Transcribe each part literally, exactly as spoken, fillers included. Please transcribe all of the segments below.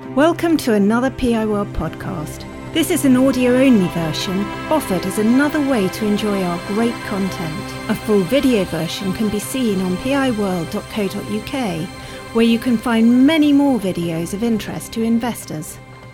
Welcome to another P I World podcast. This is an audio-only version offered as another way to enjoy our great content. A full video version can be seen on p i world dot co dot u k, where you can find many more videos of interest to investors.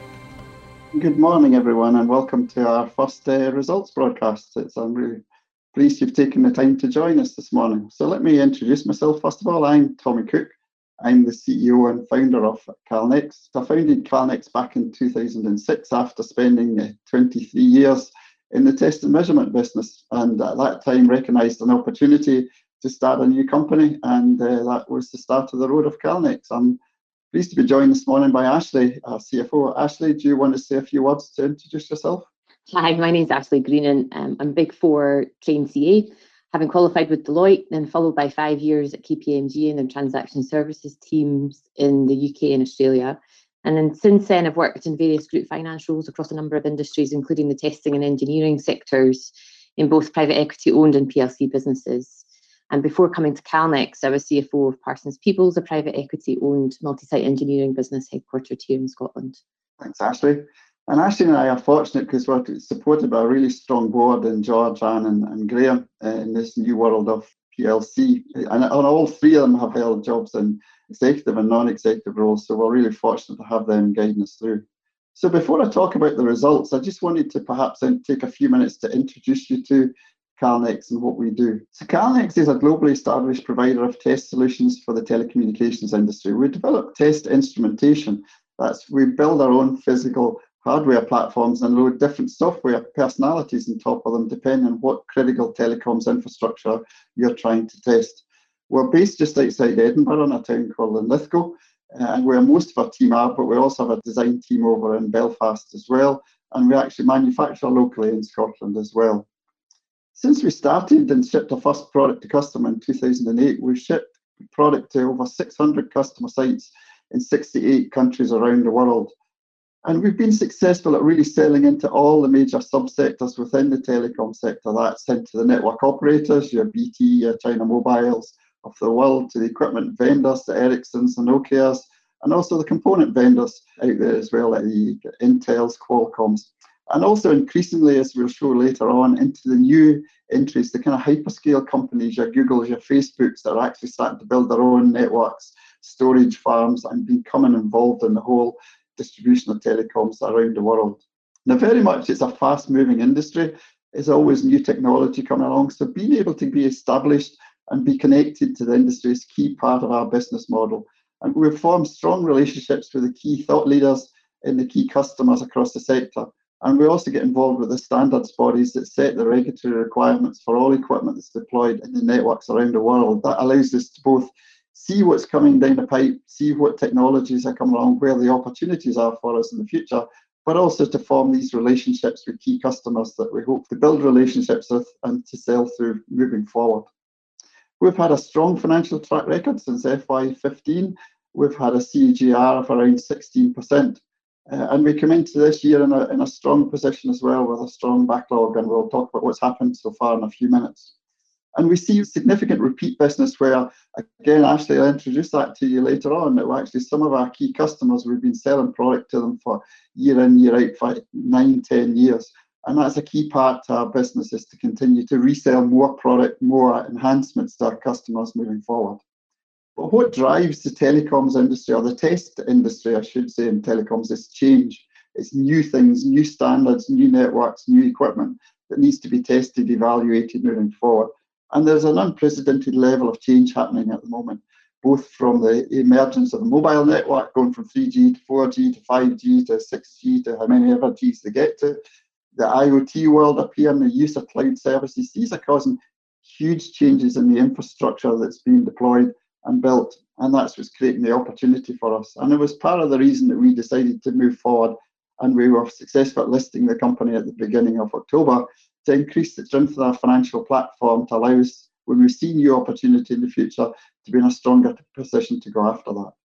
Good morning, everyone, and welcome to our first uh, results broadcast. It's, I'm really pleased you've taken the time to join us this morning. So let me introduce myself. First of all, I'm Tommy Cook. I'm the C E O and founder of Calnex. I founded Calnex back in two thousand six after spending uh, twenty-three years in the test and measurement business, and at that time recognised an opportunity to start a new company, and uh, that was the start of the road of Calnex. I'm pleased to be joined this morning by Ashley, our C F O. Ashley, do you want to say a few words to introduce yourself? Hi, my name is Ashley Greenan. Um, I'm Big Four trained C A, having qualified with Deloitte, then followed by five years at K P M G in their transaction services teams in the U K and Australia. And then since then, I've worked in various group finance roles across a number of industries, including the testing and engineering sectors in both private equity owned and P L C businesses. And before coming to Calnex, I was C F O of Parsons Peoples, a private equity owned multi-site engineering business headquartered here in Scotland. Thanks, Ashley. And Ashley and I are fortunate because we're supported by a really strong board in George, Anne and, and Graham uh, in this new world of P L C. And, and all three of them have held jobs in executive and non-executive roles, so we're really fortunate to have them guiding us through. So before I talk about the results, I just wanted to perhaps take a few minutes to introduce you to Calnex and what we do. So Calnex is a globally established provider of test solutions for the telecommunications industry. We develop test instrumentation. That's we build our own physical hardware platforms and load different software personalities on top of them, depending on what critical telecoms infrastructure you're trying to test. We're based just outside Edinburgh in a town called Linlithgow, uh, and where most of our team are, but we also have a design team over in Belfast as well, and we actually manufacture locally in Scotland as well. Since we started and shipped our first product to customer in two thousand eight, we've shipped product to over six hundred customer sites in sixty-eight countries around the world. And we've been successful at really selling into all the major subsectors within the telecom sector. That's into the network operators, your B T, your China Mobiles of the world, to the equipment vendors, the Ericssons, the Nokias, and also the component vendors out there as well, like the Intels, Qualcomms. And also increasingly, as we'll show later on, into the new entries, the kind of hyperscale companies, your Googles, your Facebooks, that are actually starting to build their own networks, storage farms, and becoming involved in the whole distribution of telecoms around the world. Now, very much it's a fast-moving industry. There's always new technology coming along, so being able to be established and be connected to the industry is a key part of our business model. And we've formed strong relationships with the key thought leaders and the key customers across the sector. And we also get involved with the standards bodies that set the regulatory requirements for all equipment that's deployed in the networks around the world. That allows us to both see what's coming down the pipe, see what technologies are coming along, where the opportunities are for us in the future, but also to form these relationships with key customers that we hope to build relationships with and to sell through moving forward. We've had a strong financial track record since F Y fifteen. We've had a C A G R of around sixteen percent. Uh, and we come into this year in a, in a strong position as well, with a strong backlog, and we'll talk about what's happened so far in a few minutes. And we see significant repeat business where, again, Ashley, I'll introduce that to you later on, that we're actually some of our key customers, we've been selling product to them for year in, year out, for nine, ten years. And that's a key part to our business, is to continue to resell more product, more enhancements to our customers moving forward. But what drives the telecoms industry, or the test industry, I should say, in telecoms, is change. It's new things, new standards, new networks, new equipment that needs to be tested, evaluated moving forward. And there's an unprecedented level of change happening at the moment, both from the emergence of the mobile network, going from three G to four G to five G to six G to how many ever Gs they get to, the I O T world appearing, the use of cloud services. These are causing huge changes in the infrastructure that's being deployed and built, and that's what's creating the opportunity for us. And it was part of the reason that we decided to move forward, and we were successful at listing the company at the beginning of October, to increase the strength of our financial platform, to allow us, when we see new opportunity in the future, to be in a stronger position to go after that.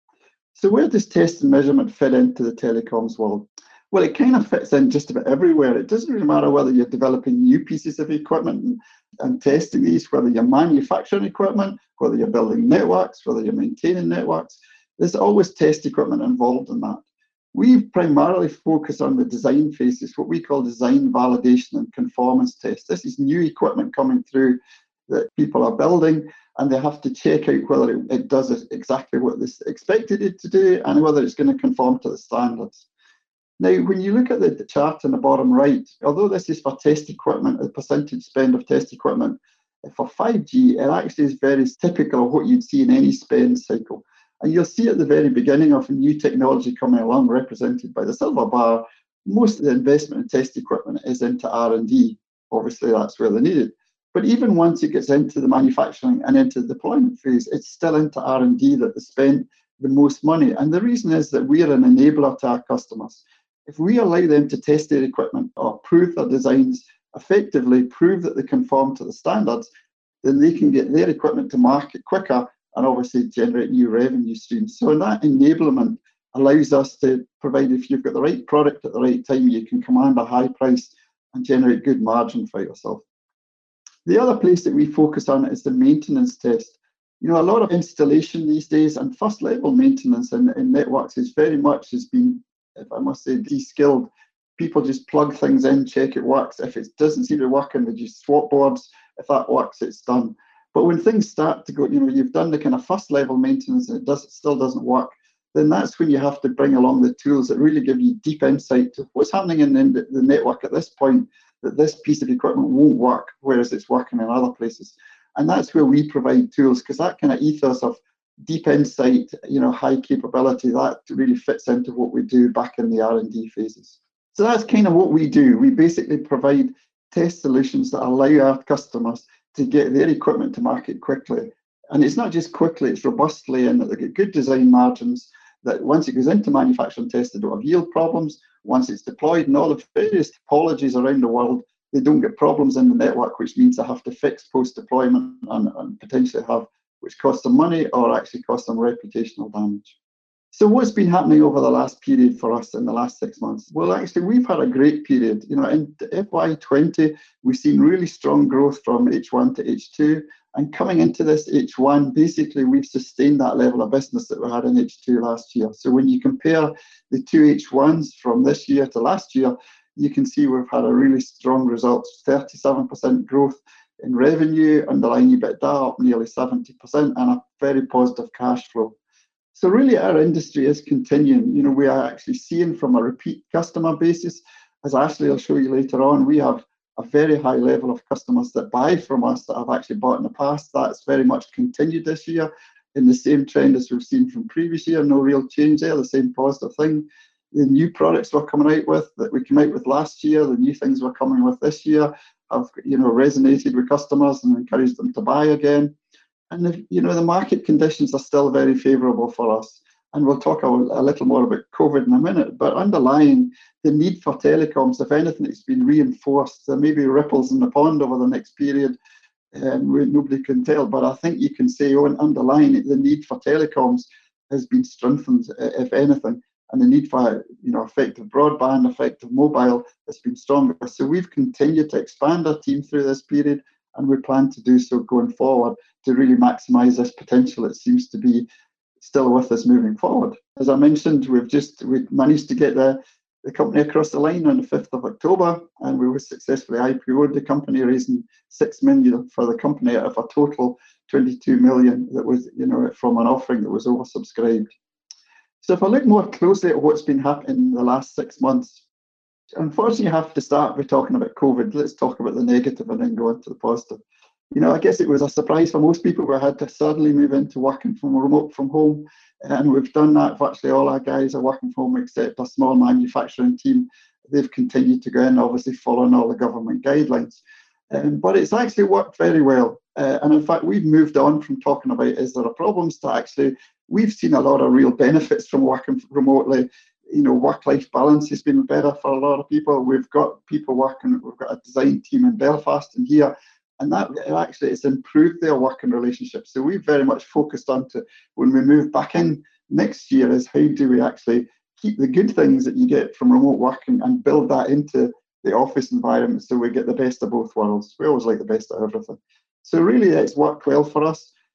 So where does test and measurement fit into the telecoms world? Well, it kind of fits in just about everywhere. It doesn't really matter whether you're developing new pieces of equipment and, and testing these, whether you're manufacturing equipment, whether you're building networks, whether you're maintaining networks. There's always test equipment involved in that. We primarily focus on the design phases, what we call design validation and conformance tests. This is new equipment coming through that people are building, and they have to check out whether it, it does exactly what they expected it to do and whether it's going to conform to the standards. Now, when you look at the, the chart in the bottom right, although this is for test equipment, the percentage spend of test equipment, for five G, it actually is very typical of what you'd see in any spend cycle. And you'll see at the very beginning of new technology coming along, represented by the silver bar, most of the investment in test equipment is into R and D. Obviously, that's where they need it. But even once it gets into the manufacturing and into the deployment phase, it's still into R and D that they spend the most money. And the reason is that we are an enabler to our customers. If we allow them to test their equipment or prove their designs effectively, prove that they conform to the standards, then they can get their equipment to market quicker and obviously generate new revenue streams. So that enablement allows us to provide, if you've got the right product at the right time, you can command a high price and generate good margin for yourself. The other place that we focus on is the maintenance test. You know, a lot of installation these days and first level maintenance in, in networks is very much has been, if I must say, de-skilled. People just plug things in, check it works. If it doesn't seem to work, and they just swap boards. If that works, it's done. But when things start to go, you know, you've done the kind of first level maintenance and it does, it still doesn't work, then that's when you have to bring along the tools that really give you deep insight to what's happening in the, the network at this point, that this piece of equipment won't work, whereas it's working in other places. And that's where we provide tools, because that kind of ethos of deep insight, you know, high capability, that really fits into what we do back in the R and D phases. So that's kind of what we do. We basically provide test solutions that allow our customers to get their equipment to market quickly. And it's not just quickly, it's robustly, and that they get good design margins, that once it goes into manufacturing test, they don't have yield problems. Once it's deployed in all the various topologies around the world, they don't get problems in the network, which means they have to fix post-deployment and, and potentially have, which costs them money or actually costs them reputational damage. So what's been happening over the last period for us in the last six months? Well, actually, we've had a great period. You know, in F Y twenty, we've seen really strong growth from H one to H two. And coming into this H one, basically, we've sustained that level of business that we had in H two last year. So when you compare the two H ones from this year to last year, you can see we've had a really strong result, thirty-seven percent growth in revenue, underlying EBITDA up nearly seventy percent, and a very positive cash flow. So really our industry is continuing. You know, we are actually seeing from a repeat customer basis, as Ashley will show you later on, we have a very high level of customers that buy from us that have actually bought in the past. That's very much continued this year in the same trend as we've seen from previous year. No real change there, the same positive thing. The new products we're coming out with that we came out with last year, the new things we're coming with this year have, you know, resonated with customers and encouraged them to buy again. And, the, you know, the market conditions are still very favourable for us. And we'll talk a, a little more about COVID in a minute. But underlying the need for telecoms, if anything, it's been reinforced. There may be ripples in the pond over the next period, and we, nobody can tell. But I think you can say, oh, underlying it, the need for telecoms has been strengthened, if anything. And the need for, you know, effective broadband, effective mobile has been stronger. So we've continued to expand our team through this period, and we plan to do so going forward to really maximise this potential. It seems to be still with us moving forward. As I mentioned, we've just we managed to get the, the company across the line on the fifth of October, and we were successfully I P O'd the company, raising six million for the company out of a total twenty-two million that was, you know, from an offering that was oversubscribed. So if I look more closely at what's been happening in the last six months, unfortunately, you have to start by talking about COVID. Let's talk about the negative and then go into the positive. You know, I guess it was a surprise for most people. We had to suddenly move into working from remote from home, and we've done that. Virtually all our guys are working from home except a small manufacturing team. They've continued to go in, obviously following all the government guidelines. Um, but it's actually worked very well. Uh, and in fact, we've moved on from talking about is there are problems to actually, we've seen a lot of real benefits from working remotely. You know, work-life balance has been better for a lot of people. We've got people working, we've got a design team in Belfast and here, and that actually it's improved their working relationships. So we've very much focused on to, when we move back in next year, is how do we actually keep the good things that you get from remote working and build that into the office environment so we get the best of both worlds. We always like the best of everything. So really it's worked well for us.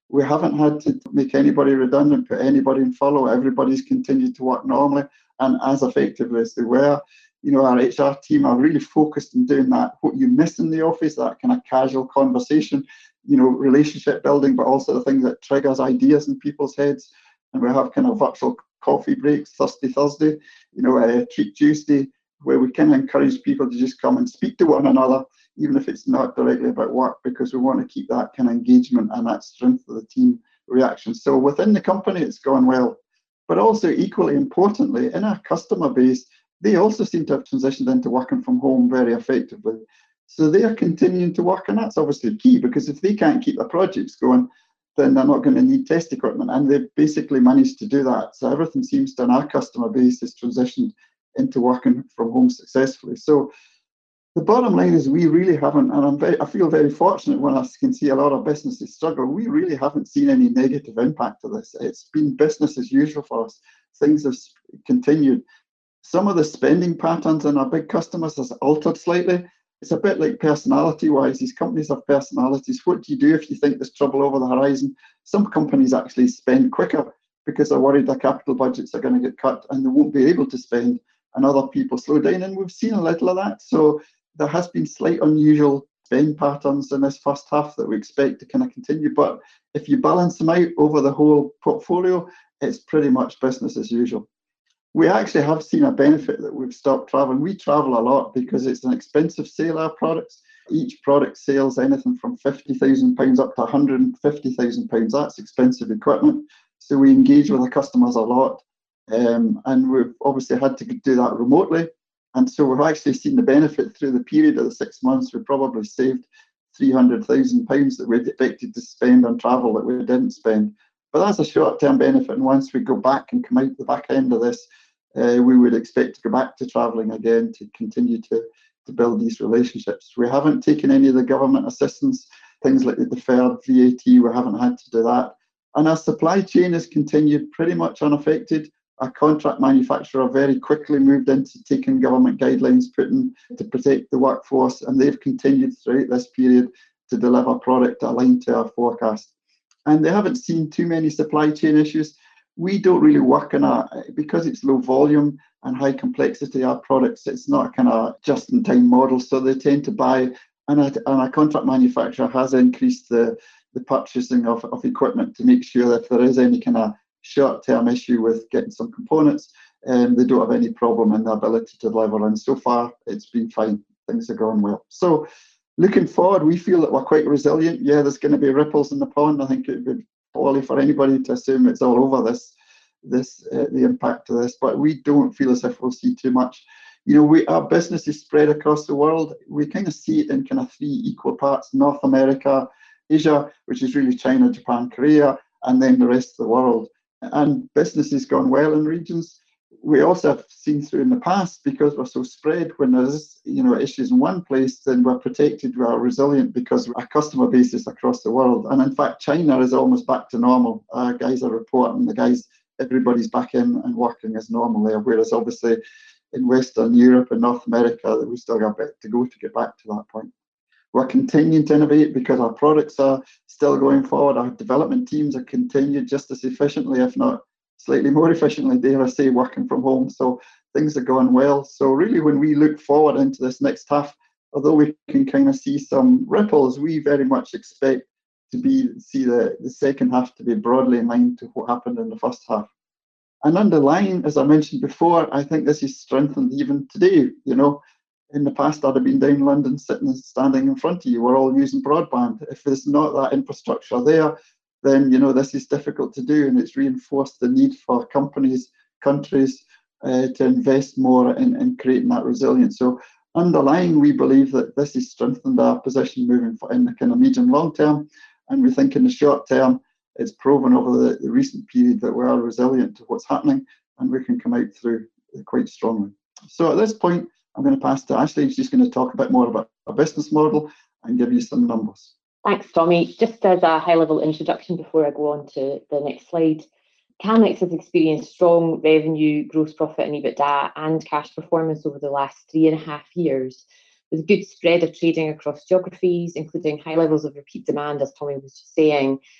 We haven't had to make anybody redundant, put anybody in furlough. Everybody's continued to work normally and as effectively as they were. You know, our H R team are really focused on doing that, what you miss in the office, that kind of casual conversation, you know, relationship building, but also the thing that triggers ideas in people's heads. And we have kind of virtual coffee breaks, Thirsty Thursday, you know, uh, Treat Tuesday, where we can encourage people to just come and speak to one another, even if it's not directly about work, because we want to keep that kind of engagement and that strength of the team reaction. So within the company, it's gone well. But also equally importantly, in our customer base, they also seem to have transitioned into working from home very effectively. So they are continuing to work, and that's obviously key, because if they can't keep their projects going, then they're not going to need test equipment, and they've basically managed to do that. So everything seems to, in our customer base, has transitioned into working from home successfully. So the bottom line is we really haven't, and I'm very, I feel very fortunate when I can see a lot of businesses struggle. We really haven't seen any negative impact of this. It's been business as usual for us. Things have continued. Some of the spending patterns in our big customers has altered slightly. It's a bit like personality-wise. These companies have personalities. What do you do if you think there's trouble over the horizon? Some companies actually spend quicker because they're worried their capital budgets are going to get cut and they won't be able to spend, and other people slow down. And we've seen a little of that. So there has been slight unusual spend patterns in this first half that we expect to kind of continue. But if you balance them out over the whole portfolio, it's pretty much business as usual. We actually have seen a benefit that we've stopped traveling. We travel a lot because it's an expensive sale, our products. Each product sells anything from fifty thousand pounds up to one hundred fifty thousand pounds. That's expensive equipment. So we engage with the customers a lot. Um, and we've obviously had to do that remotely. And so we've actually seen the benefit through the period of the six months. We probably saved three hundred thousand pounds that we'd expected to spend on travel that we didn't spend. But that's a short-term benefit. And once we go back and come out the back end of this, uh, we would expect to go back to traveling again to continue to, to build these relationships. We haven't taken any of the government assistance, things like the deferred V A T. We haven't had to do that. And our supply chain has continued pretty much unaffected. Our contract manufacturer very quickly moved into taking government guidelines put in to protect the workforce, and they've continued throughout this period to deliver product aligned to our forecast. And they haven't seen too many supply chain issues. We don't really work in a, because it's low volume and high complexity, our products, it's not a kind of just-in-time model, so they tend to buy, and a, and a contract manufacturer has increased the, the purchasing of, of equipment to make sure that if there is any kind of short-term issue with getting some components, and um, they don't have any problem in the ability to deliver. And so far, it's been fine. Things are going well. So looking forward, we feel that we're quite resilient. Yeah, there's going to be ripples in the pond. I think it would be folly for anybody to assume it's all over this, this uh, the impact of this, but we don't feel as if we'll see too much. You know, we our business is spread across the world. We kind of see it in kind of three equal parts: North America, Asia, which is really China, Japan, Korea, and then the rest of the world. And business has gone well in regions. We also have seen through in the past, because we're so spread, when there's, you know, issues in one place, then we're protected, we are resilient because our customer base is across the world. And in fact, China is almost back to normal. Our guys are reporting, the guys, everybody's back in and working as normal there, whereas obviously in Western Europe and North America, we still got a bit to go to get back to that point. We're continuing to innovate because our products are still going forward. Our development teams are continued just as efficiently, if not slightly more efficiently, dare I say, working from home. So things are going well. So really, when we look forward into this next half, although we can kind of see some ripples, we very much expect to be see the, the second half to be broadly in line to what happened in the first half. And underlying, as I mentioned before, I think this is strengthened even today. You know, in the past, I'd have been down in London, sitting and standing in front of you. We're all using broadband. If there's not that infrastructure there, then, you know, this is difficult to do, and it's reinforced the need for companies, countries uh, to invest more in, in creating that resilience. So underlying, we believe that this has strengthened our position moving in the kind of medium long term, and we think in the short term, it's proven over the, the recent period that we are resilient to what's happening, and we can come out through quite strongly. So at this point, I'm going to pass to Ashley. She's going to talk a bit more about our business model and give you some numbers. Thanks, Tommy. Just as a high-level introduction before I go on to the next slide, Calnex has experienced strong revenue, gross profit and EBITDA and cash performance over the last three and a half years, with good spread of trading across geographies, including high levels of repeat demand, as Tommy was just saying,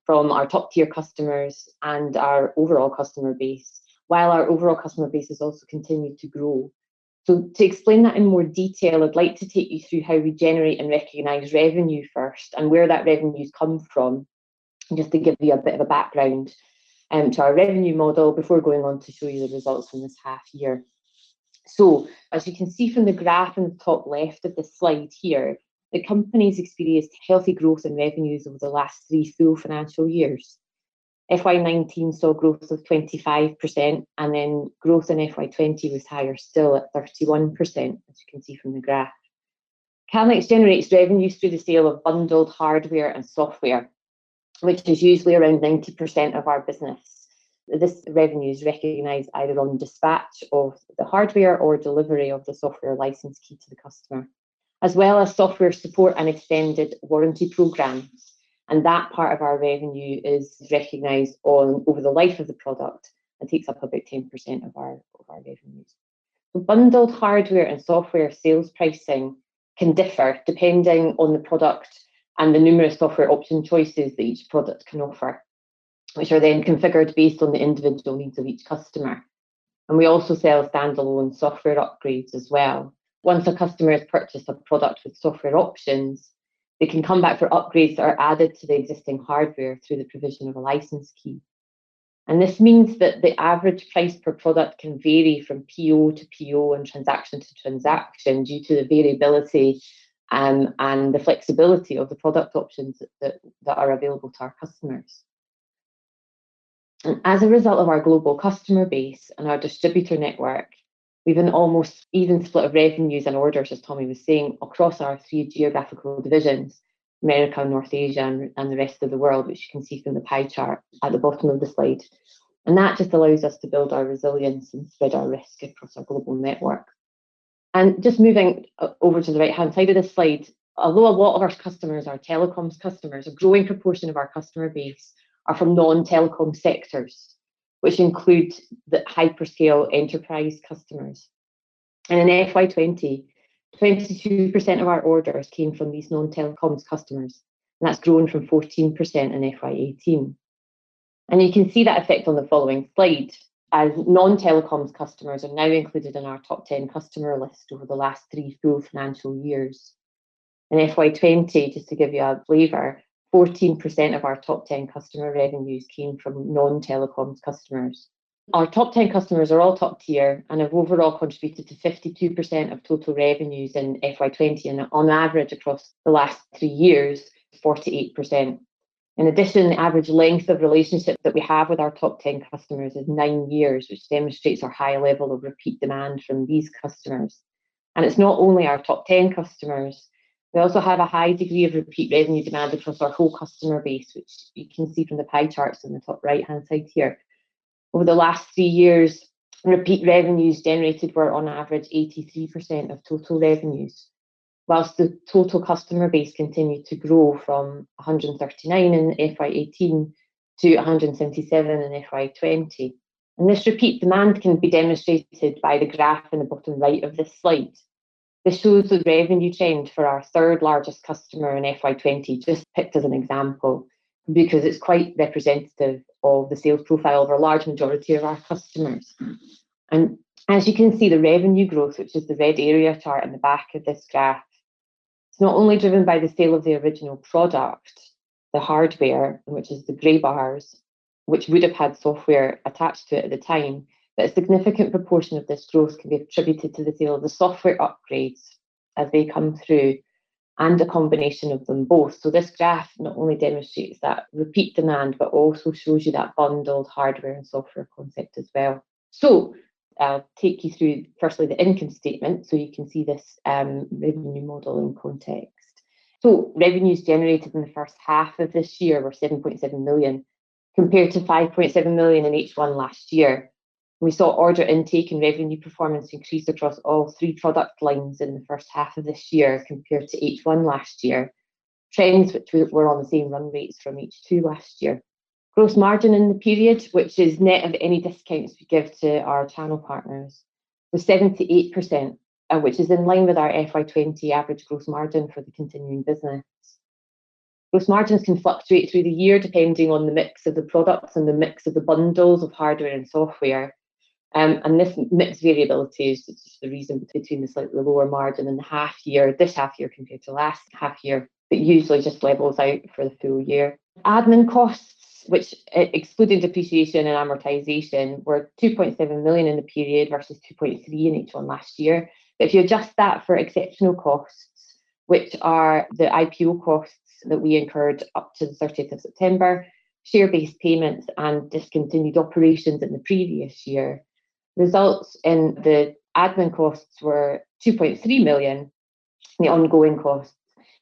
from our top tier customers and our overall customer base, while our overall customer base has also continued to grow. So to explain that in more detail, I'd like to take you through how we generate and recognise revenue first and where that revenue's come from, just to give you a bit of a background um, to our revenue model before going on to show you the results from this half year. So as you can see from the graph in the top left of the slide here, the company's experienced healthy growth in revenues over the last three full financial years. F Y nineteen saw growth of twenty-five percent, and then growth in F Y twenty was higher still at thirty-one percent, as you can see from the graph. Calnex generates revenues through the sale of bundled hardware and software, which is usually around ninety percent of our business. This revenue is recognised either on dispatch of the hardware or delivery of the software license key to the customer, as well as software support and extended warranty programmes. And that part of our revenue is recognised on over the life of the product and takes up about ten percent of our, of our revenues. So bundled hardware and software sales pricing can differ depending on the product and the numerous software option choices that each product can offer, which are then configured based on the individual needs of each customer. And we also sell standalone software upgrades as well. Once a customer has purchased a product with software options, they can come back for upgrades that are added to the existing hardware through the provision of a license key. And this means that the average price per product can vary from P O to P O and transaction to transaction due to the variability um, and the flexibility of the product options that, that are available to our customers. And as a result of our global customer base and our distributor network, we've an almost even split of revenues and orders, as Tommy was saying, across our three geographical divisions, America, North Asia, and, and the rest of the world, which you can see from the pie chart at the bottom of the slide. And that just allows us to build our resilience and spread our risk across our global network. And just moving over to the right-hand side of this slide, although a lot of our customers are telecoms customers, a growing proportion of our customer base are from non-telecom sectors, which include the hyperscale enterprise customers. And in F Y twenty, twenty-two percent of our orders came from these non-telecoms customers, and that's grown from fourteen percent in F Y eighteen. And you can see that effect on the following slide, as non-telecoms customers are now included in our top ten customer list over the last three full financial years. In F Y twenty, just to give you a flavour, fourteen percent of our top ten customer revenues came from non-telecoms customers. Our top ten customers are all top tier and have overall contributed to fifty-two percent of total revenues in F Y twenty, and on average across the last three years, forty-eight percent. In addition, the average length of relationship that we have with our top ten customers is nine years, which demonstrates our high level of repeat demand from these customers. And it's not only our top ten customers, we also have a high degree of repeat revenue demand across our whole customer base, which you can see from the pie charts on the top right-hand side here. Over the last three years, repeat revenues generated were on average eighty-three percent of total revenues, whilst the total customer base continued to grow from one hundred thirty-nine in F Y eighteen to one hundred seventy-seven in F Y twenty. And this repeat demand can be demonstrated by the graph in the bottom right of this slide. This shows the revenue trend for our third largest customer in F Y twenty, just picked as an example, because it's quite representative of the sales profile of a large majority of our customers. And as you can see, the revenue growth, which is the red area chart in the back of this graph, it's not only driven by the sale of the original product, the hardware, which is the grey bars, which would have had software attached to it at the time, but a significant proportion of this growth can be attributed to the sale of the software upgrades as they come through, and a combination of them both. So this graph not only demonstrates that repeat demand, but also shows you that bundled hardware and software concept as well. So I'll take you through, firstly, the income statement, so you can see this um, revenue model in context. So revenues generated in the first half of this year were seven point seven million, compared to five point seven million in H one last year. We saw order intake and revenue performance increase across all three product lines in the first half of this year compared to H one last year, trends which were on the same run rates from H two last year. Gross margin in the period, which is net of any discounts we give to our channel partners, was seventy-eight percent, uh, which is in line with our F Y twenty average gross margin for the continuing business. Gross margins can fluctuate through the year depending on the mix of the products and the mix of the bundles of hardware and software. Um, and this mix variability is just the reason between the slightly lower margin in the half year, this half year compared to last half year, but usually just levels out for the full year. Admin costs, which excluding depreciation and amortization, were two point seven million in the period versus two point three in H one last year. But if you adjust that for exceptional costs, which are the I P O costs that we incurred up to the thirtieth of September, share-based payments and discontinued operations in the previous year, results in the admin costs were two point three million, the ongoing costs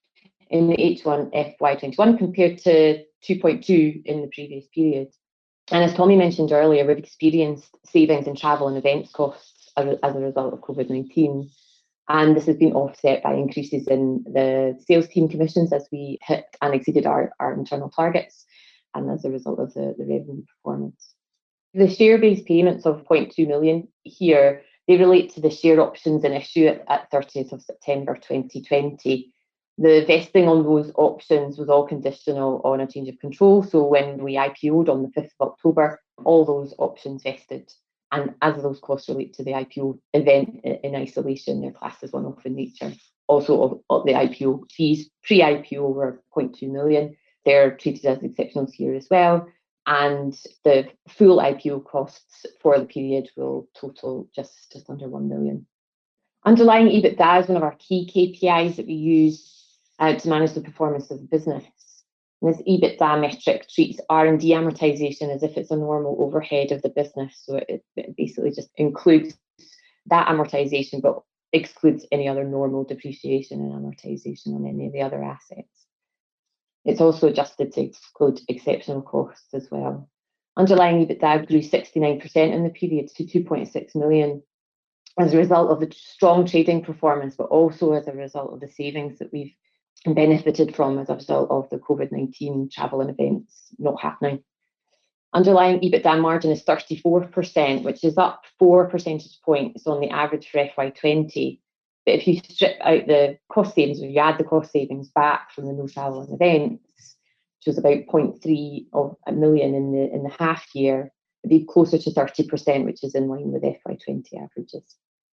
in H one F Y twenty-one compared to two point two in the previous period. And as Tommy mentioned earlier, we've experienced savings in travel and events costs as a, as a result of COVID nineteen. And this has been offset by increases in the sales team commissions as we hit and exceeded our, our internal targets, and as a result of the, the revenue performance. The share-based payments of zero point two million here, they relate to the share options in issue at, at thirtieth of September twenty twenty. The vesting on those options was all conditional on a change of control. So when we I P O'd on the fifth of October, all those options vested. And as those costs relate to the I P O event in isolation, they're classed as one-off in nature. Also, of, of the I P O fees pre-I P O were zero point two million. They're treated as exceptionals here as well. And the full I P O costs for the period will total just, just under one million. Underlying EBITDA is one of our key K P Is that we use uh, to manage the performance of the business. And this EBITDA metric treats R and D amortization as if it's a normal overhead of the business. So it, it basically just includes that amortization, but excludes any other normal depreciation and amortization on any of the other assets. It's also adjusted to exclude exceptional costs as well. Underlying EBITDA grew sixty-nine percent in the period to two point six million as a result of the strong trading performance, but also as a result of the savings that we've benefited from as a result of the COVID nineteen travel and events not happening. Underlying EBITDA margin is thirty-four percent, which is up four percentage points on the average for F Y twenty. But if you strip out the cost savings, or you add the cost savings back from the no travel and events, which was about zero point three of a million in the in the half year, it'd be closer to thirty percent, which is in line with F Y twenty averages.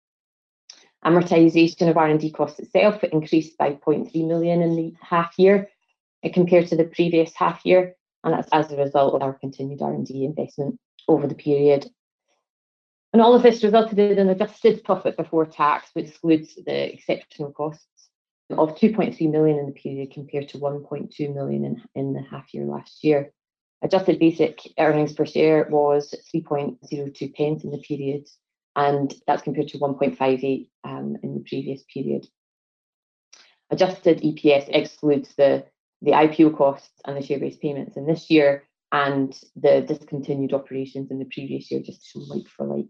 Amortization of R and D costs itself increased by zero point three million in the half year compared to the previous half year, and that's as a result of our continued R and D investment over the period. And all of this resulted in an adjusted profit before tax, which excludes the exceptional costs, of two point three million in the period compared to one point two million in, in the half year last year. Adjusted basic earnings per share was three point zero two pence in the period, and that's compared to one point five eight um, in the previous period. Adjusted E P S excludes the, the I P O costs and the share-based payments in this year and the discontinued operations in the previous year, just to show like for like.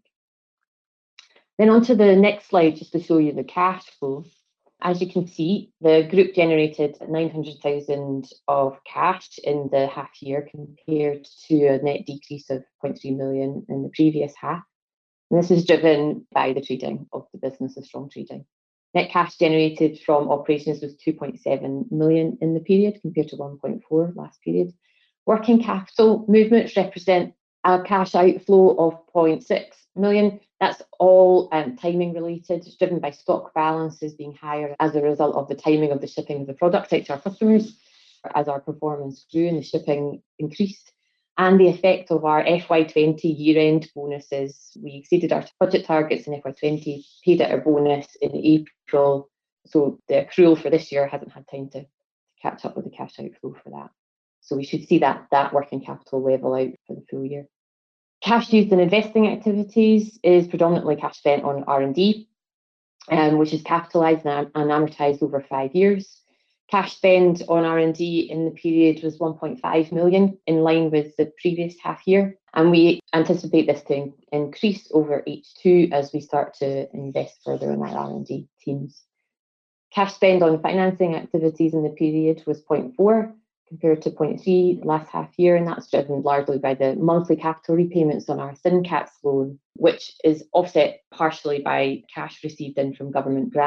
Then on to the next slide, just to show you the cash flow. As you can see, the group generated nine hundred thousand of cash in the half year compared to a net decrease of zero point three million in the previous half. And this is driven by the trading of the business, of strong trading. Net cash generated from operations was two point seven million in the period compared to one point four last period. Working capital movements represent a cash outflow of zero point six million. That's all um, timing related. It's driven by stock balances being higher as a result of the timing of the shipping of the product out to our customers as our performance grew and the shipping increased. And the effect of our F Y twenty year-end bonuses. We exceeded our budget targets in F Y twenty, paid out our bonus in April. So the accrual for this year hasn't had time to catch up with the cash outflow for that. So we should see that, that working capital level out for the full year. Cash used in investing activities is predominantly cash spent on R and D, um, which is capitalised and, and amortised over five years. Cash spend on R and D in the period was one point five million, in line with the previous half year. And we anticipate this to increase over H two as we start to invest further in our R and D teams. Cash spend on financing activities in the period was zero point four compared to zero point three last half year, and that's driven largely by the monthly capital repayments on our ThinCats loan, which is offset partially by cash received in from government grants.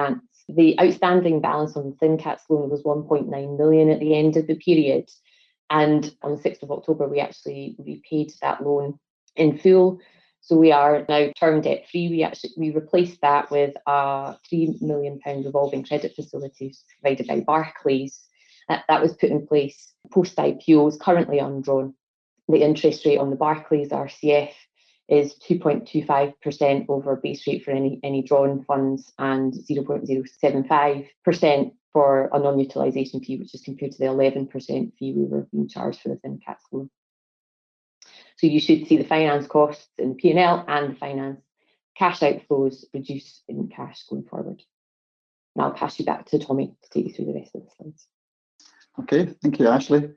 The outstanding balance on the ThinCats loan was one point nine million at the end of the period. And on the sixth of October, we actually repaid that loan in full. So we are now term debt free. We actually we replaced that with a three million pound revolving credit facility provided by Barclays. That, that was put in place post I P O, is currently undrawn. The interest rate on the Barclays R C F is two point two five percent over base rate for any, any drawn funds and zero point zero seven five percent for a non-utilisation fee, which is compared to the eleven percent fee we were being charged for the ThinCats loan. So you should see the finance costs in P and L and the finance cash outflows reduce in cash going forward. And I'll pass you back to Tommy to take you through the rest of the slides. Okay, thank you, Ashley.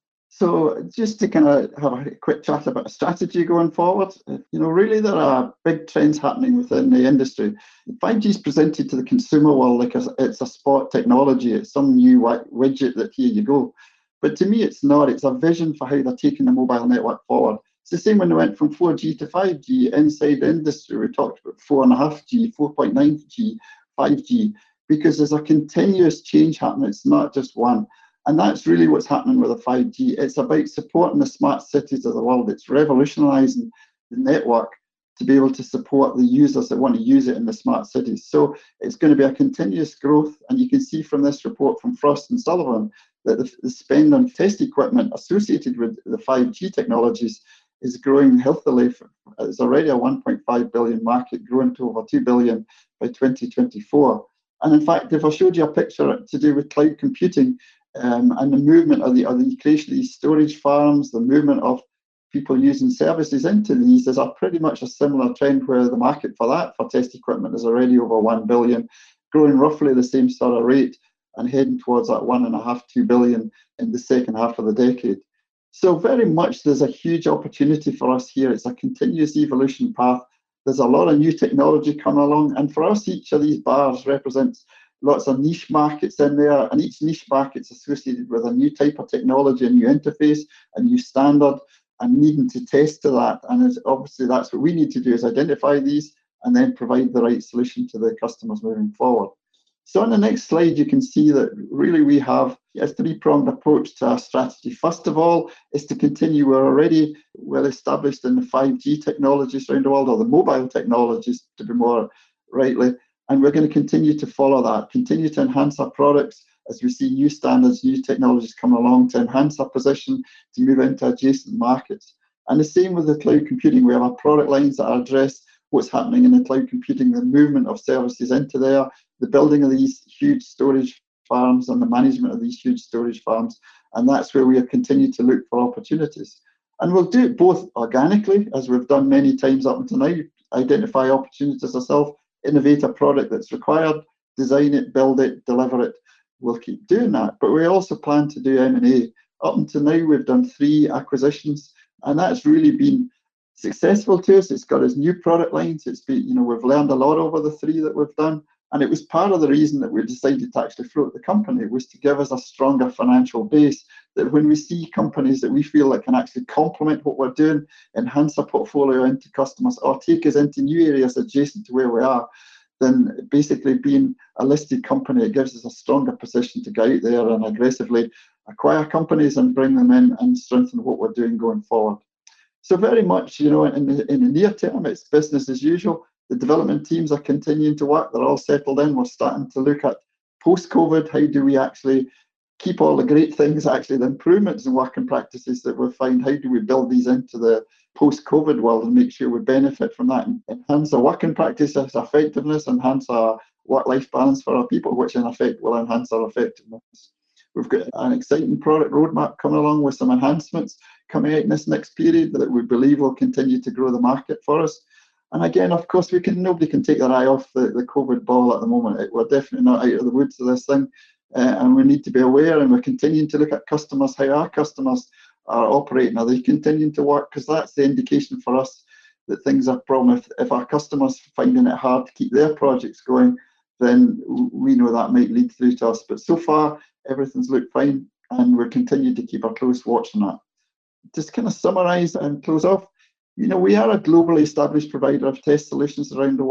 So just to kind of have a quick chat about a strategy going forward, you know, really there are big trends happening within the industry. five G is presented to the consumer world like a, it's a spot technology, it's some new widget that here you go. But to me, it's not. It's a vision for how they're taking the mobile network forward. It's the same when they went from four G to five G. Inside the industry, we talked about four point five G, four point nine G, five G, because there's a continuous change happening. It's not just one. And that's really what's happening with the five G. It's about supporting the smart cities of the world. It's revolutionising the network to be able to support the users that want to use it in the smart cities. So it's going to be a continuous growth. And you can see from this report from Frost and Sullivan that the, the spend on test equipment associated with the five G technologies is growing healthily. It's already a one point five billion market, growing to over two billion by twenty twenty-four. And in fact, if I showed you a picture to do with cloud computing, Um, and the movement of the, of the creation of these storage farms, the movement of people using services into these, is a pretty much a similar trend where the market for that, for test equipment, is already over one billion, growing roughly the same sort of rate and heading towards that one and a half, two billion in the second half of the decade. So very much there's a huge opportunity for us here. It's a continuous evolution path. There's a lot of new technology coming along, and for us, each of these bars represents lots of niche markets in there, and each niche market is associated with a new type of technology, a new interface, a new standard, and needing to test to that. And it's, obviously that's what we need to do, is identify these and then provide the right solution to the customers moving forward. So on the next slide, you can see that really we have a three-pronged approach to our strategy. First of all, is to continue. We're already well established in the five G technologies around the world, or the mobile technologies to be more rightly. And we're going to continue to follow that, continue to enhance our products as we see new standards, new technologies come along to enhance our position, to move into adjacent markets. And the same with the cloud computing. We have our product lines that address what's happening in the cloud computing, the movement of services into there, the building of these huge storage farms and the management of these huge storage farms. And that's where we continue to look for opportunities. And we'll do it both organically, as we've done many times up until now, identify opportunities ourselves, innovate a product that's required, design it, build it, deliver it. We'll keep doing that. But we also plan to do M and A. Up until now, we've done three acquisitions, and that's really been successful to us. It's got us new product lines. It's been, you know, we've learned a lot over the three that we've done. And it was part of the reason that we decided to actually float the company, was to give us a stronger financial base, that when we see companies that we feel that can actually complement what we're doing, enhance our portfolio into customers, or take us into new areas adjacent to where we are, then basically being a listed company, it gives us a stronger position to go out there and aggressively acquire companies and bring them in and strengthen what we're doing going forward. So very much, you know, in the, in the near term, it's business as usual. The development teams are continuing to work. They're all settled in. We're starting to look at post-COVID, how do we actually keep all the great things, actually the improvements in working practices that we find, how do we build these into the post-COVID world and make sure we benefit from that and enhance our working practices, effectiveness, enhance our work-life balance for our people, which in effect will enhance our effectiveness. We've got an exciting product roadmap coming along with some enhancements coming out in this next period that we believe will continue to grow the market for us. And again, of course, we can nobody can take their eye off the, the COVID ball at the moment. We're definitely not out of the woods of this thing, uh, and we need to be aware, and we're continuing to look at customers, how our customers are operating. Are they continuing to work? Because that's the indication for us that things are a problem. If, if our customers are finding it hard to keep their projects going, then we know that might lead through to us. But so far, everything's looked fine, and we're continuing to keep a close watch on that. Just kind of summarise and close off. You know, we are a globally established provider of test solutions around the world.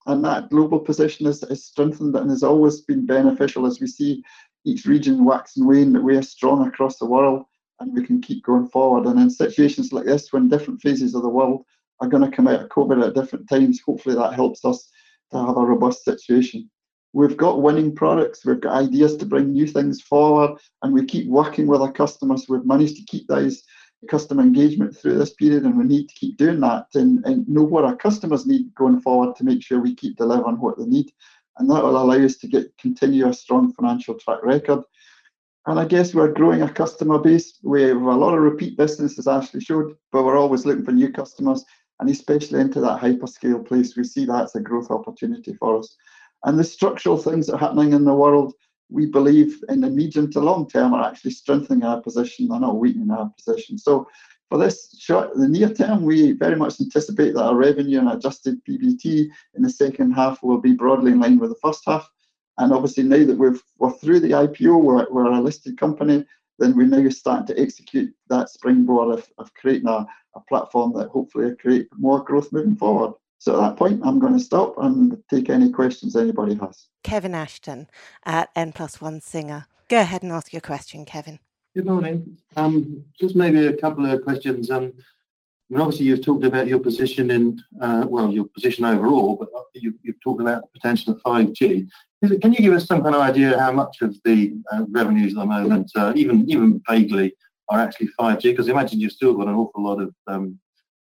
And that global position is, is strengthened and has always been beneficial as we see each region wax and wane, that we are strong across the world and we can keep going forward. And in situations like this, when different phases of the world are going to come out of COVID at different times, hopefully that helps us to have a robust situation. We've got winning products, we've got ideas to bring new things forward, and we keep working with our customers. We've managed to keep those customer engagement through this period, and we need to keep doing that and, and know what our customers need going forward to make sure we keep delivering what they need. And that will allow us to get continue a strong financial track record. And I guess we're growing our customer base. We have a lot of repeat business, as Ashley showed, but we're always looking for new customers, and especially into that hyperscale place. We see that's a growth opportunity for us. And the structural things that are happening in the world, we believe in the medium to long term are actually strengthening our position. They're not weakening our position. So for this short, the near term, we very much anticipate that our revenue and adjusted P B T in the second half will be broadly in line with the first half. And obviously now that we've, we're through the I P O, we're, we're a listed company, then we now start to execute that springboard of, of creating a, a platform that hopefully will create more growth moving forward. So at that point, I'm going to stop and take any questions anybody has. Kevin Ashton at N plus one Singer. Go ahead and ask your question, Kevin. Good morning. Um, just maybe a couple of questions. Um, I mean, obviously, you've talked about your position in, uh, well, your position overall, but you, you've talked about the potential of five G. Is it, can you give us some kind of idea how much of the uh, revenues at the moment, uh, even even vaguely, are actually five G? Because I imagine you've still got an awful lot of um,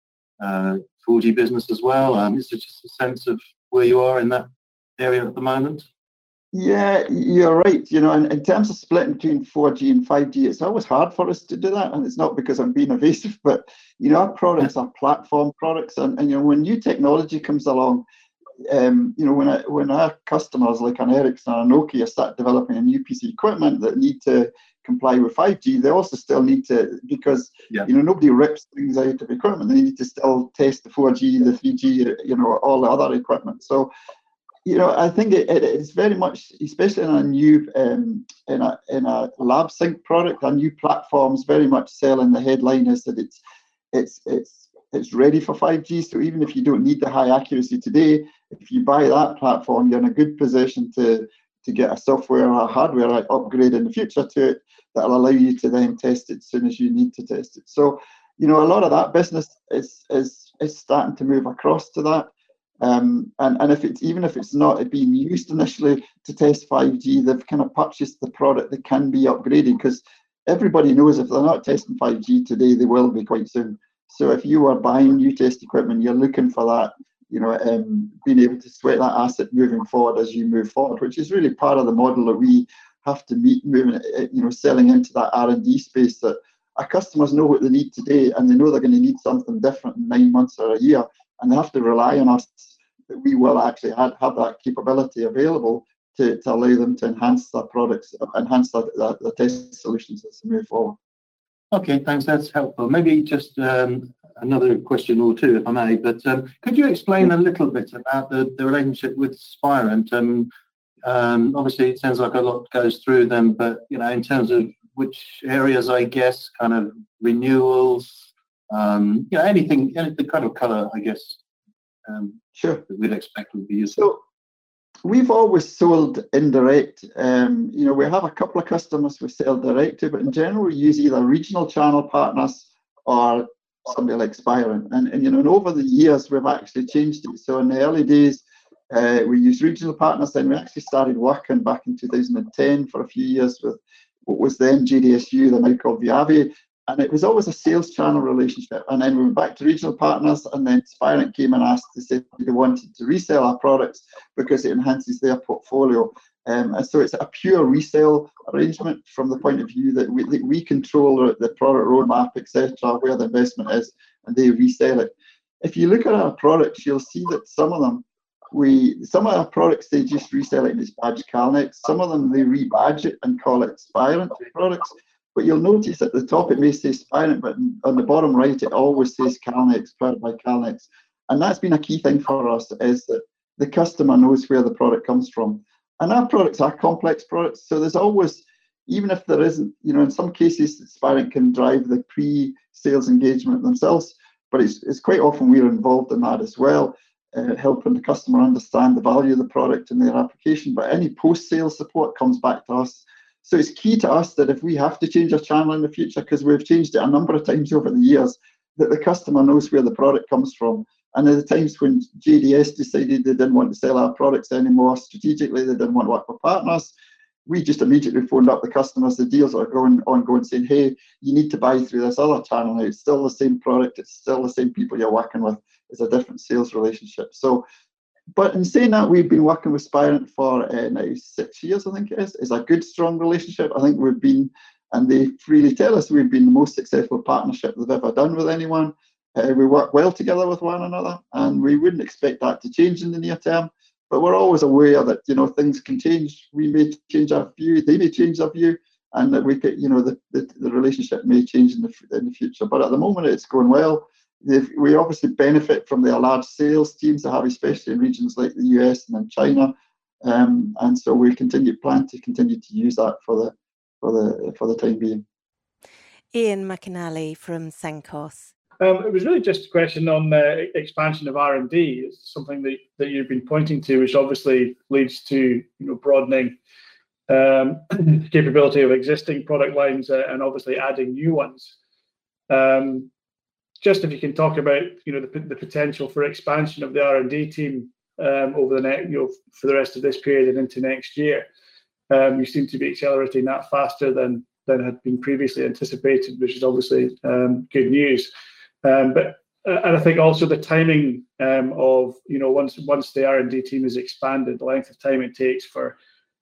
uh, four G business as well. Um, is it just a sense of where you are in that area at the moment? Yeah, you're right. You know, in, in terms of splitting between four G and five G, it's always hard for us to do that. And it's not because I'm being evasive, but, you know, our products are platform products. And, and you know, when new technology comes along, um, you know, when, I, when our customers like an Ericsson or a Nokia start developing a new piece of equipment that need to comply with five G, they also still need to, because, yeah. you know, nobody rips things out of equipment. They need to still test the four G, the three G, you know, all the other equipment. So, you know, I think it, it, it's very much, especially in a new, um, in a in a lab sync product, a new platforms very much selling the headline is that it's it's it's it's ready for five G. So even if you don't need the high accuracy today, if you buy that platform, you're in a good position to to get a software or a hardware upgrade in the future to it that'll allow you to then test it as soon as you need to test it. So, you know, a lot of that business is is is starting to move across to that. Um, and, and if it's even if it's not being used initially to test five G, they've kind of purchased the product that can be upgraded, because everybody knows if they're not testing five G today, they will be quite soon. So if you are buying new test equipment, you're looking for that, you know, um, being able to sweat that asset moving forward as you move forward, which is really part of the model that we have to meet, moving, you know, selling into that R and D space, that our customers know what they need today and they know they're going to need something different in nine months or a year, and they have to rely on us that we will actually have, have that capability available to, to allow them to enhance their products, enhance the, the, the test solutions as they move forward. Okay, thanks. That's helpful. Maybe just um, another question or two, if I may. But um, could you explain a little bit about the, the relationship with Spirent? Um, um, obviously, it sounds like a lot goes through them, but you know, in terms of which areas, I guess, kind of renewals, um, you know, anything, any the kind of colour, I guess. Um, sure. That we'd expect would be useful. So we've always sold indirect. Um, you know, we have a couple of customers we sell direct to, but in general we use either regional channel partners or somebody like Spirent. And, and you know, and over the years we've actually changed it. So in the early days uh, we used regional partners. Then we actually started working back in two thousand ten for a few years with what was then J D S U, they're now called Viavi. And it was always a sales channel relationship. And then we went back to regional partners, and then Spirent came and asked, they said they wanted to resell our products because it enhances their portfolio. Um, and so it's a pure resale arrangement from the point of view that we, that we control the product roadmap, et cetera, where the investment is, and they resell it. If you look at our products, you'll see that some of them, we some of our products, they just resell it in its badge Calnex. Some of them, they rebadge it and call it Spirent products. But you'll notice at the top it may say Spirent, but on the bottom right it always says Calnex, powered by Calnex. And that's been a key thing for us, is that the customer knows where the product comes from. And our products are complex products, so there's always, even if there isn't, you know, in some cases Spirent can drive the pre-sales engagement themselves, but it's it's quite often we're involved in that as well. uh, helping the customer understand the value of the product in their application. But any post-sales support comes back to us. So it's key to us that if we have to change our channel in the future, because we've changed it a number of times over the years, that the customer knows where the product comes from. And at the times when J D S decided they didn't want to sell our products anymore, strategically they didn't want to work with partners, we just immediately phoned up the customers, the deals are going ongoing, saying, hey, you need to buy through this other channel. It's still the same product, it's still the same people you're working with. It's a different sales relationship. So, but in saying that, we've been working with Spirent for uh, now six years, I think it is. It's a good, strong relationship. I think we've been, and they freely tell us, we've been the most successful partnership they've ever done with anyone. Uh, we work well together with one another, and we wouldn't expect that to change in the near term. But we're always aware that, you know, things can change. We may change our view, they may change their view, and that we could, you know, the, the, the relationship may change in the in the future. But at the moment, it's going well. They've, we obviously benefit from their large sales teams they have, especially in regions like the U S and in China, um, and so we continue plan to continue to use that for the for the for the time being. Ian McInally from Senkos. Um, it was really just a question on uh, expansion of R and D. It's something that, that you've been pointing to, which obviously leads to, you know, broadening um, capability of existing product lines uh, and obviously adding new ones. Um, just if you can talk about, you know, the, the potential for expansion of the R and D team um, over the next, you know, for the rest of this period and into next year. Um, you seem to be accelerating that faster than than had been previously anticipated, which is obviously um, good news. Um, but uh, and I think also the timing um, of, you know, once once the R and D team is expanded, the length of time it takes for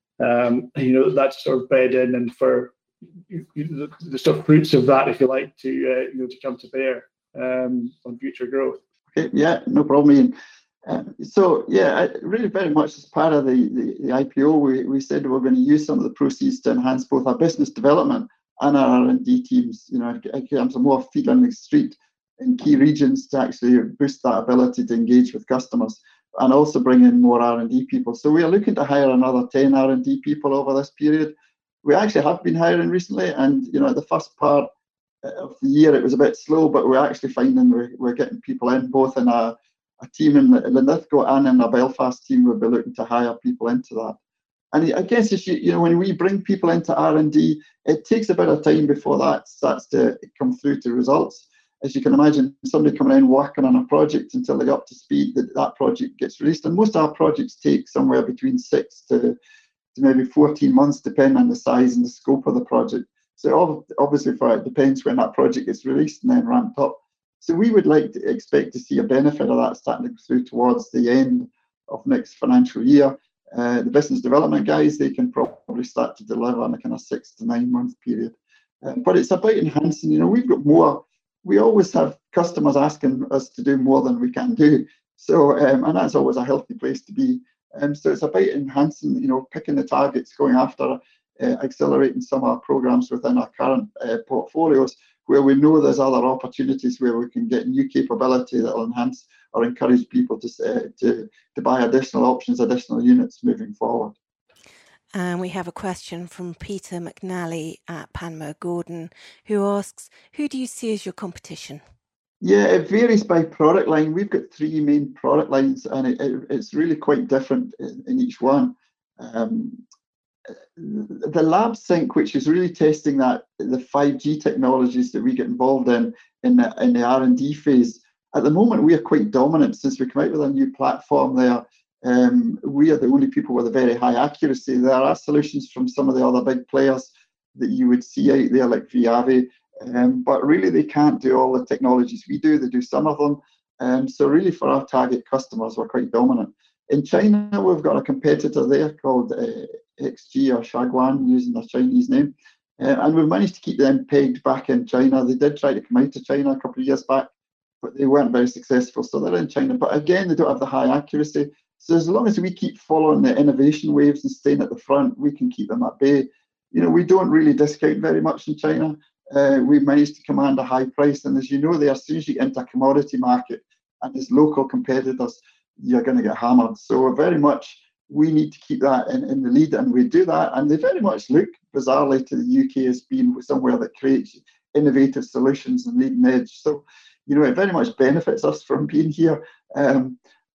um, you know, that sort of bed in and for you, you, the, the sort of fruits of that, if you like, to uh, you know, to come to bear um, on future growth. Okay, yeah, no problem, Ian. Um, so yeah, I, really very much as part of the, the, the I P O, we, we said we we're going to use some of the proceeds to enhance both our business development and our R and D teams. You know, get some more feet on the street in key regions to actually boost that ability to engage with customers and also bring in more R and D people. So we are looking to hire another ten R and D people over this period. We actually have been hiring recently, and you know, the first part of the year it was a bit slow, but we're actually finding we're, we're getting people in, both in a, a team in Linlithgow and in a Belfast team. We'll be looking to hire people into that. And I guess if you, you know, when we bring people into R and D, it takes a bit of time before that starts to come through to results. As you can imagine, somebody coming in working on a project until they get up to speed, that that project gets released. And most of our projects take somewhere between six to, to maybe fourteen months, depending on the size and the scope of the project. So obviously, for it depends when that project gets released and then ramped up. So we would like to expect to see a benefit of that starting to go through towards the end of next financial year. Uh, the business development guys, they can probably start to deliver in a kind of six to nine month period. Uh, but it's about enhancing. You know, we've got more. We always have customers asking us to do more than we can do. So, um, and that's always a healthy place to be. Um, so it's about enhancing, you know, picking the targets, going after, uh, accelerating some of our programs within our current uh, portfolios, where we know there's other opportunities where we can get new capability that will enhance or encourage people to, uh, to, to buy additional options, additional units moving forward. And we have a question from Peter McNally at Panmure Gordon, who asks, who do you see as your competition? Yeah, it varies by product line. We've got three main product lines, and it, it, it's really quite different in, in each one. Um, the LabSync, which is really testing that the five G technologies that we get involved in in the, in the R and D phase. At the moment, we are quite dominant since we come out with a new platform there. Um, we are the only people with a very high accuracy. There are solutions from some of the other big players that you would see out there, like Viavi, um, but really they can't do all the technologies we do. They do some of them. Um, so really for our target customers, we're quite dominant. In China, we've got a competitor there called uh, X G or Shaguan, using their Chinese name. Uh, and we've managed to keep them pegged back in China. They did try to come out to China a couple of years back, but they weren't very successful. So they're in China. But again, they don't have the high accuracy. So as long as we keep following the innovation waves and staying at the front, we can keep them at bay. You know, we don't really discount very much in China. Uh, we've managed to command a high price. And as you know, there, as soon as you get into a commodity market and as local competitors, you're going to get hammered. So very much we need to keep that in, in the lead, and we do that. And they very much look, bizarrely, to the U K as being somewhere that creates innovative solutions and leading edge. So, you know, it very much benefits us from being here. Um,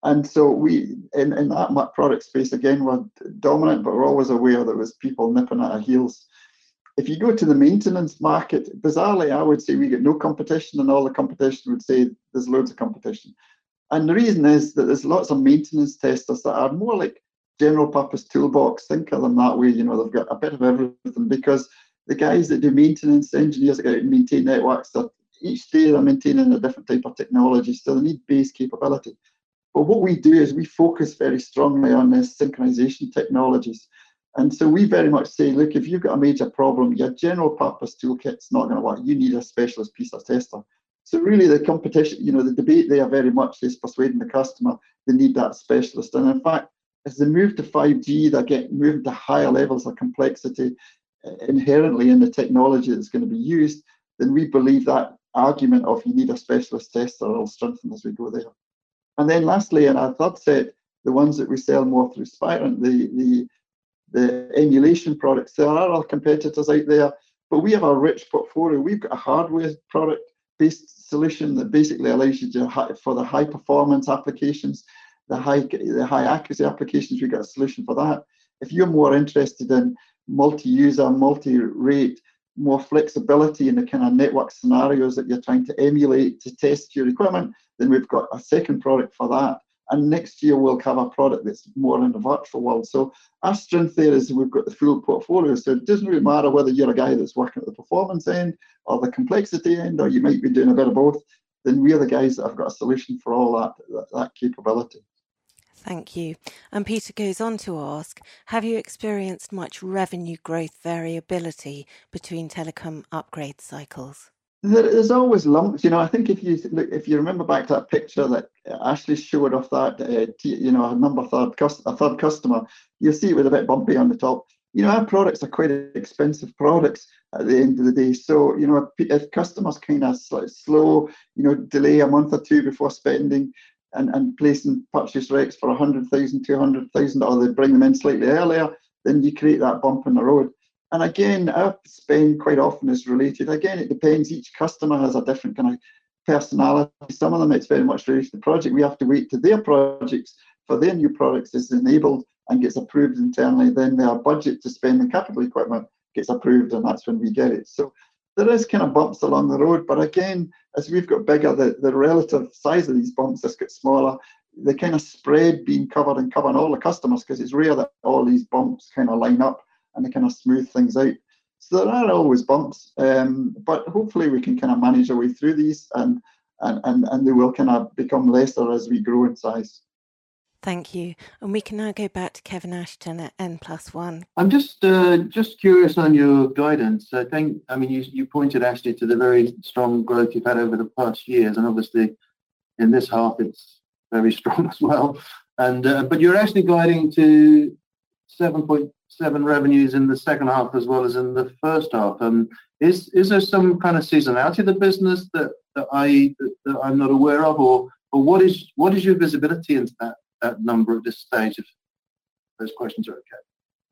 And so we, in, in that product space, again, we're dominant, but we're always aware that there's people nipping at our heels. If you go to the maintenance market, bizarrely, I would say we get no competition, and all the competition would say there's loads of competition. And the reason is that there's lots of maintenance testers that are more like general purpose toolbox. Think of them that way. You know, they've got a bit of everything, because the guys that do maintenance, the engineers that go out and maintain networks, that each day they're maintaining a different type of technology, so they need base capability. But what we do is we focus very strongly on this synchronization technologies. And so we very much say, look, if you've got a major problem, your general purpose toolkit's not going to work. You need a specialist piece of tester. So really the competition, you know, the debate there very much is persuading the customer they need that specialist. And in fact, as they move to five G, they get moved to higher levels of complexity inherently in the technology that's going to be used, then we believe that argument of you need a specialist tester will strengthen as we go there. And then lastly, in our third set, the ones that we sell more through Spirent, the, the, the emulation products, there are other competitors out there, but we have a rich portfolio. We've got a hardware product-based solution that basically allows you to, for the high performance applications, the high, the high accuracy applications, we've got a solution for that. If you're more interested in multi-user, multi-rate, more flexibility in the kind of network scenarios that you're trying to emulate to test your equipment, then we've got a second product for that. And next year we'll have a product that's more in the virtual world. So our strength there is we've got the full portfolio. So it doesn't really matter whether you're a guy that's working at the performance end or the complexity end, or you might be doing a bit of both, then we're the guys that have got a solution for all that, that, that capability. Thank you. And Peter goes on to ask, have you experienced much revenue growth variability between telecom upgrade cycles? There's always lumps, you know. I think if you look, if you remember back to that picture that Ashley showed of that, uh, t- you know, a number third, cus- a third customer, you'll see it with a bit bumpy on the top. You know, our products are quite expensive products at the end of the day. So, you know, if, if customers kind of slow, you know, delay a month or two before spending and, and placing purchase recs for one hundred thousand, two hundred thousand, or they bring them in slightly earlier, then you create that bump in the road. And again, our spend quite often is related. Again, it depends. Each customer has a different kind of personality. Some of them, it's very much related to the project. We have to wait to their projects for their new products is enabled and gets approved internally. Then their budget to spend on capital equipment gets approved, and that's when we get it. So there is kind of bumps along the road. But again, as we've got bigger, the, the relative size of these bumps has got smaller. The kind of spread being covered and covering all the customers, because it's rare that all these bumps kind of line up and they kind of smooth things out. So there are always bumps, um, but hopefully we can kind of manage our way through these, and, and, and, and they will kind of become lesser as we grow in size. Thank you. And we can now go back to Kevin Ashton at N plus one. I'm just uh, just curious on your guidance. I think, I mean, you, you pointed, Ashley, to the very strong growth you've had over the past years, and obviously in this half it's very strong as well. And uh, but you're actually guiding to seven point seven revenues in the second half as well as in the first half. Um, is is there some kind of seasonality of the business that, that I that, that I'm not aware of, or or what is what is your visibility into that, that number at this stage? If those questions are okay.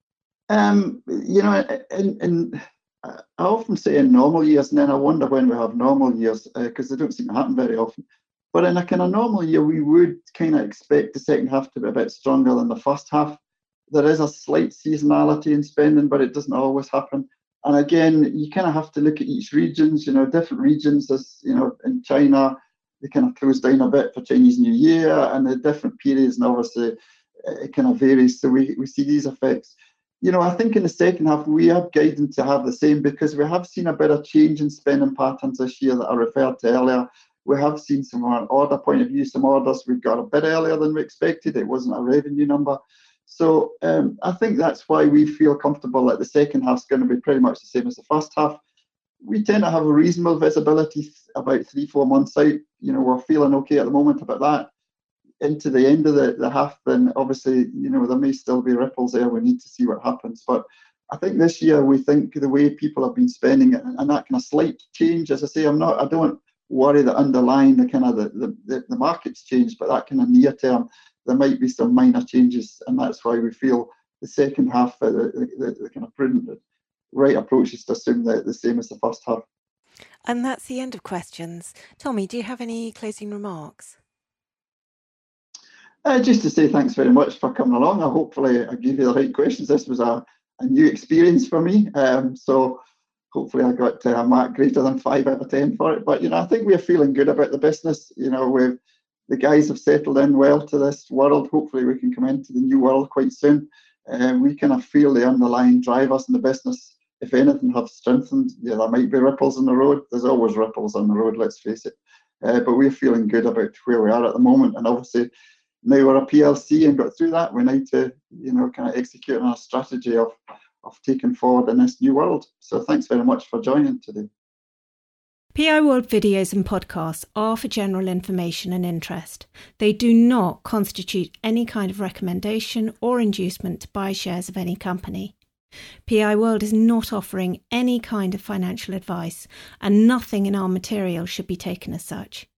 Um, you know, in, in I often say in normal years, and then I wonder when we have normal years because uh, they don't seem to happen very often. But in a kind of normal year, we would kind of expect the second half to be a bit stronger than the first half. There is a slight seasonality in spending, but it doesn't always happen. And again, you kind of have to look at each regions, you know, different regions, as you know, in China, they kind of close down a bit for Chinese New Year, and the different periods, and obviously it kind of varies. So we, we see these effects. You know, I think in the second half, we are guiding to have the same, because we have seen a bit of change in spending patterns this year that I referred to earlier. We have seen some, from an order point of view, some orders we've got a bit earlier than we expected. It wasn't a revenue number. So um, I think that's why we feel comfortable that the second half is going to be pretty much the same as the first half. We tend to have a reasonable visibility about three, four months out. You know, we're feeling okay at the moment about that. Into the end of the, the half, then obviously, you know, there may still be ripples there. We need to see what happens. But I think this year, we think the way people have been spending it, and that kind of slight change, as I say, I'm not, I don't worry that underlying the kind of the, the, the market's changed, but that kind of near term, there might be some minor changes, and that's why we feel the second half, uh, the, the, the kind of prudent, right approach is to assume that the same as the first half. And that's the end of questions. Tommy, do you have any closing remarks? Uh, just to say thanks very much for coming along. I hopefully I gave you the right questions. This was a, a new experience for me. Um, so hopefully I got a mark greater than five out of ten for it. But, you know, I think we're feeling good about the business. You know, we've, the guys have settled in well to this world. Hopefully we can come into the new world quite soon. Uh, we kind of feel the underlying drivers in the business, if anything, have strengthened. Yeah, there might be ripples in the road. There's always ripples on the road, let's face it. Uh, but we're feeling good about where we are at the moment. And obviously, now we're a P L C and got through that, we need to, you know, kind of execute on our strategy of, of taking forward in this new world. So thanks very much for joining today. P I World videos and podcasts are for general information and interest. They do not constitute any kind of recommendation or inducement to buy shares of any company. P I World is not offering any kind of financial advice, and nothing in our material should be taken as such.